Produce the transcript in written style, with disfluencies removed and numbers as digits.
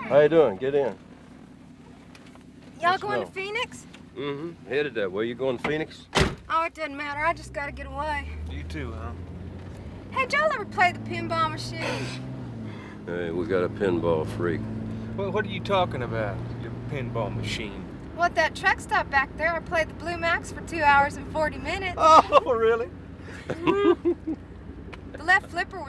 How you doing? Get in. Y'all Let's going go. to Phoenix? Mm-hmm. Headed that way. You going to Phoenix? Oh, it doesn't matter. I just gotta get away. You too, huh? Hey, did y'all ever play the pinball machine? Hey, we got a pinball freak. What are you talking about? Your pinball machine. Well, at that truck stop back there, I played the Blue Max for 2 hours and 40 minutes. Oh, really? The left flipper was